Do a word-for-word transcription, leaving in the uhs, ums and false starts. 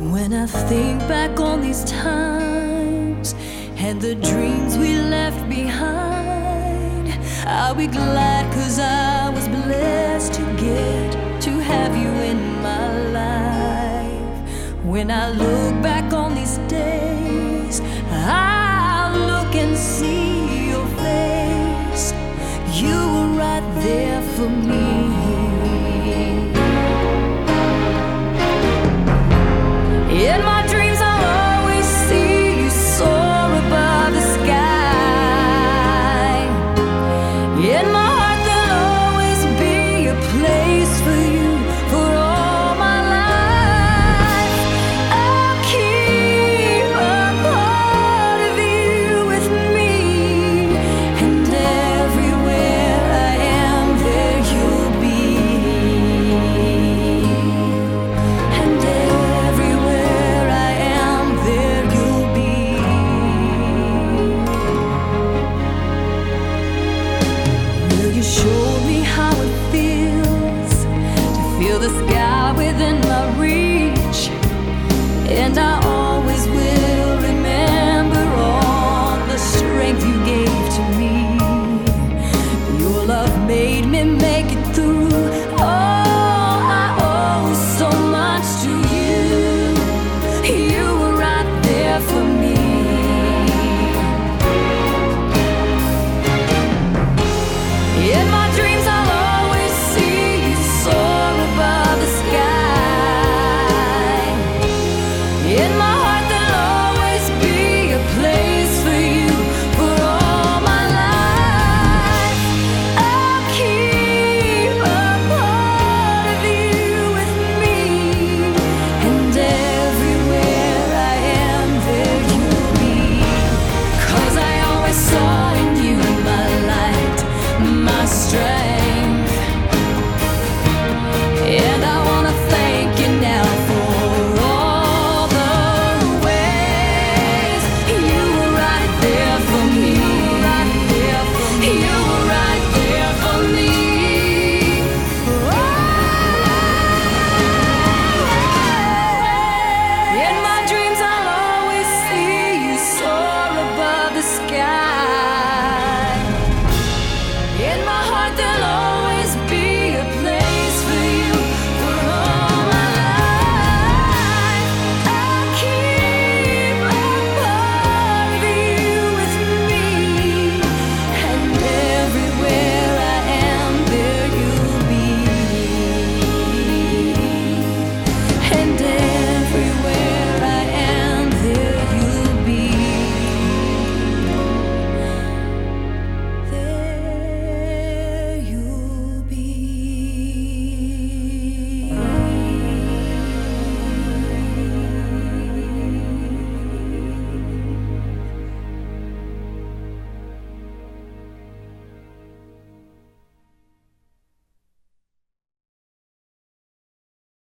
When I think back on these times and the dreams we left behind, I'll be glad 'cause I was blessed to get to have you in my life. When I look back on these days, I'll look and see your face. You were right there for me.